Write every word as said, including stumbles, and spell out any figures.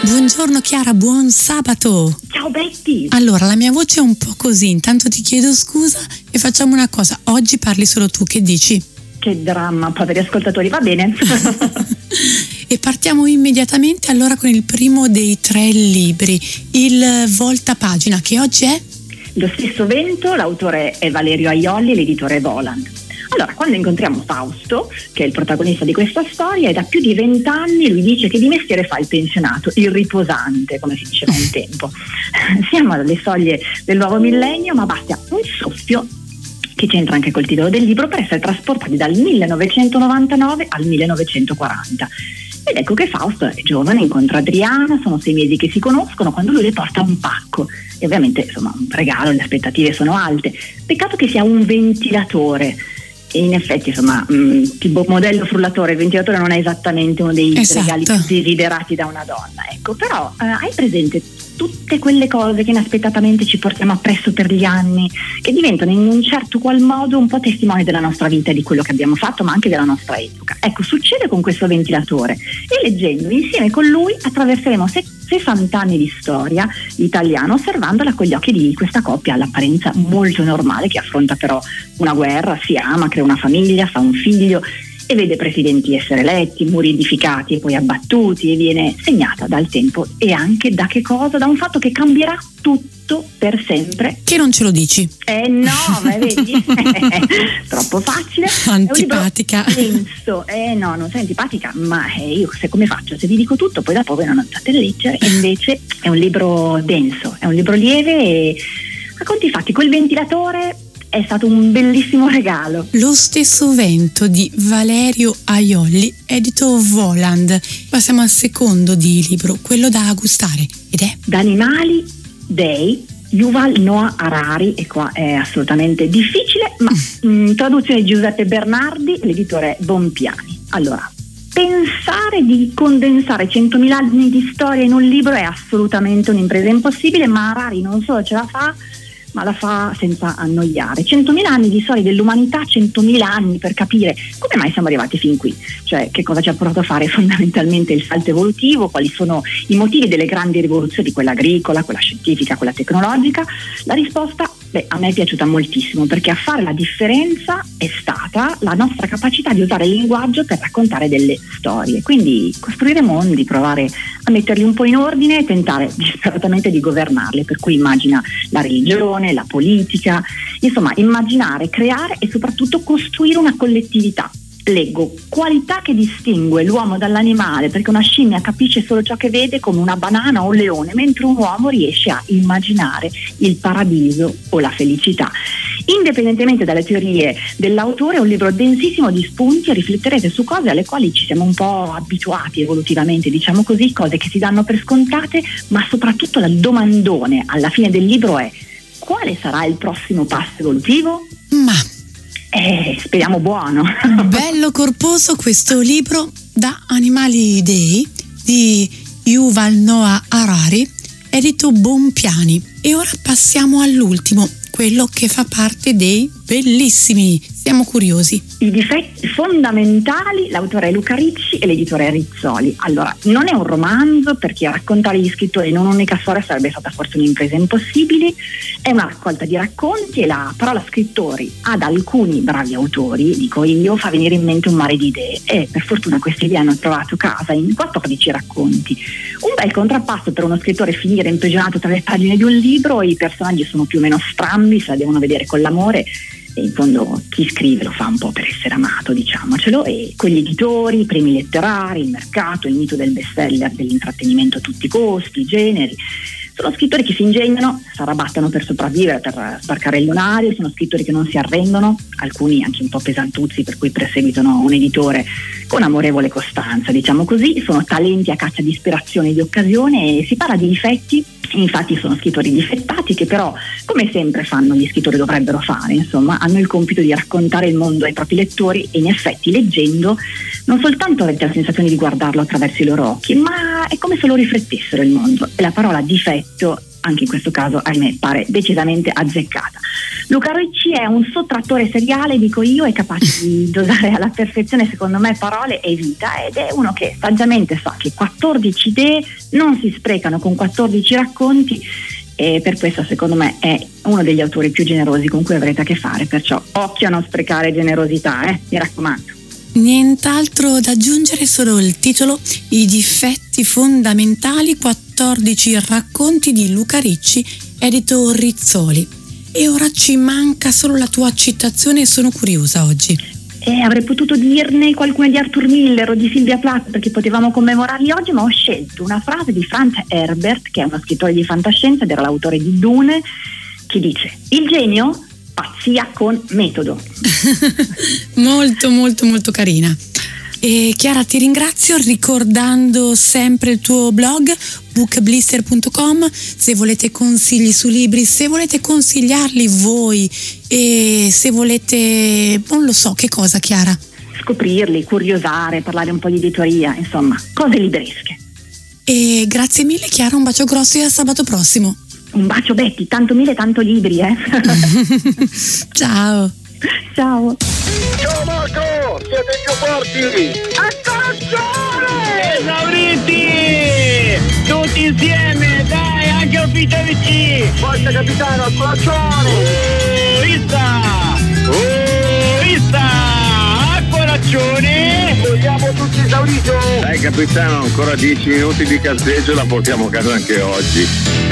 Buongiorno Chiara, buon sabato. Ciao Betty. Allora, la mia voce è un po' così, intanto ti chiedo scusa e facciamo una cosa, oggi parli solo tu, che dici? Che dramma, poveri ascoltatori, va bene. E partiamo immediatamente allora con il primo dei tre libri, il voltapagina, che oggi è? Lo stesso vento, l'autore è Valerio Aiolli, l'editore è Voland. Allora, quando incontriamo Fausto, che è il protagonista di questa storia, e da più di vent'anni lui dice che di mestiere fa il pensionato, il riposante, come si diceva un tempo. Siamo alle soglie del nuovo millennio, ma basta un soffio, che c'entra anche col titolo del libro, per essere trasportati dal millenovecentonovantanove al millenovecentoquaranta. Ed ecco che Fausto è giovane, incontra Adriana, sono sei mesi che si conoscono, quando lui le porta un pacco. E ovviamente, insomma, un regalo, le aspettative sono alte. Peccato che sia un ventilatore. E in effetti, insomma, mh, tipo modello frullatore, il ventilatore non è esattamente uno dei esatto. regali più desiderati da una donna. Ecco, però eh, hai presente tutte quelle cose che inaspettatamente ci portiamo appresso per gli anni, che diventano in un certo qual modo un po' testimoni della nostra vita, di quello che abbiamo fatto, ma anche della nostra epoca. Ecco, succede con questo ventilatore, e leggendo insieme con lui attraverseremo sessanta anni di storia italiana, osservandola con gli occhi di questa coppia all'apparenza molto normale, che affronta però una guerra, si ama, crea una famiglia, fa un figlio e vede presidenti essere eletti, muri edificati e poi abbattuti, e viene segnata dal tempo e anche da che cosa? Da un fatto che cambierà tutto per sempre. Che non ce lo dici? Eh no, ma vedi? Troppo facile. Antipatica. È un libro denso. Eh no, non sei antipatica, ma eh, io se come faccio? Se vi dico tutto, poi dopo voi non andate a leggere. E invece è un libro denso, è un libro lieve e a conti fatti quel ventilatore è stato un bellissimo regalo. Lo stesso vento di Valerio Aiolli, edito Voland. Passiamo al secondo di libro, quello da gustare, ed è Da animali, dei, Yuval Noah Harari, e qua è assolutamente difficile, ma mh, traduzione di Giuseppe Bernardi, l'editore è Bompiani. Allora, pensare di condensare centomila anni di storia in un libro è assolutamente un'impresa impossibile, ma Harari non solo ce la fa, ma la fa senza annoiare. centomila anni di storia dell'umanità, centomila anni per capire come mai siamo arrivati fin qui, cioè che cosa ci ha portato a fare fondamentalmente il salto evolutivo, quali sono i motivi delle grandi rivoluzioni, quella agricola, quella scientifica, quella tecnologica. La risposta, beh, a me è piaciuta moltissimo, perché a fare la differenza è stata la nostra capacità di usare il linguaggio per raccontare delle storie, quindi costruire mondi, provare a metterli un po' in ordine e tentare disperatamente di governarli, per cui immagina la religione, la politica, insomma immaginare, creare e soprattutto costruire una collettività. Leggo qualità che distingue l'uomo dall'animale, perché una scimmia capisce solo ciò che vede, come una banana o un leone, mentre un uomo riesce a immaginare il paradiso o la felicità. Indipendentemente dalle teorie dell'autore, è un libro densissimo di spunti, e rifletterete su cose alle quali ci siamo un po' abituati evolutivamente, diciamo così, cose che si danno per scontate, ma soprattutto la domandone alla fine del libro è: quale sarà il prossimo passo evolutivo? Ma Eh, speriamo buono. bello corposo questo libro Da animali dei di Yuval Noah Harari, edito Bompiani. E ora passiamo all'ultimo, quello che fa parte dei bellissimi. Siamo curiosi. I difetti fondamentali, l'autore è Luca Ricci e l'editore è Rizzoli. Allora, non è un romanzo, perché raccontare gli scrittori in un'unica storia sarebbe stata forse un'impresa impossibile. È una raccolta di racconti, e la parola scrittori ad alcuni bravi autori, dico io, fa venire in mente un mare di idee, e per fortuna queste idee hanno trovato casa in quattordici racconti. Un bel contrappasso per uno scrittore finire imprigionato tra le pagine di un libro. I personaggi sono più o meno strambi, se la devono vedere con l'amore, e in fondo chi scrive lo fa un po' per essere amato, diciamocelo, e quegli editori, i premi letterari, il mercato, il mito del bestseller, dell'intrattenimento a tutti i costi, i generi. Sono scrittori che si ingegnano, si arrabattano per sopravvivere, per sbarcare il lunario, sono scrittori che non si arrendono, alcuni anche un po' pesantuzzi, per cui perseguitano un editore con amorevole costanza, diciamo così. Sono talenti a caccia di ispirazione e di occasione, e si parla di difetti. Infatti sono scrittori difettati che però, come sempre fanno gli scrittori dovrebbero fare, insomma, hanno il compito di raccontare il mondo ai propri lettori, e in effetti leggendo non soltanto avete la sensazione di guardarlo attraverso i loro occhi, ma è come se lo riflettessero il mondo. E la parola difetto anche in questo caso ahimè pare decisamente azzeccata. Luca Ricci è un sottrattore seriale, dico io, è capace di dosare alla perfezione secondo me parole e vita, ed è uno che saggiamente sa che quattordici idee non si sprecano con quattordici racconti, e per questo secondo me è uno degli autori più generosi con cui avrete a che fare, perciò occhio a non sprecare generosità, eh, mi raccomando. Nient'altro da aggiungere, solo il titolo: I difetti fondamentali, quattordici racconti di Luca Ricci, edito Rizzoli. E ora ci manca solo la tua citazione, sono curiosa oggi. E avrei potuto dirne qualcuna di Arthur Miller o di Sylvia Plath, perché potevamo commemorarli oggi, ma ho scelto una frase di Franz Herbert, che è uno scrittore di fantascienza ed era l'autore di Dune, che dice: il genio, pazzia con metodo. Molto molto molto carina. E Chiara, ti ringrazio, ricordando sempre il tuo blog bookblister punto com, se volete consigli su libri, se volete consigliarli voi, e se volete, non lo so che cosa, Chiara, scoprirli, curiosare, parlare un po' di editoria, insomma cose libresche. E grazie mille Chiara, un bacio grosso e a sabato prossimo. Un bacio Betty, tanto mille tanto libri, eh. Ciao. Ciao. Ciao Marco, siete più forti! Attenzione! Esauriti! Tutti insieme, dai, anche Ufficio V C! Forza capitano, al colaccione! Oh, Issa! Oh, Issa! A colaccione! Vogliamo tutti esaurito! Dai capitano, ancora dieci minuti di cazzeggio, la portiamo a casa anche oggi.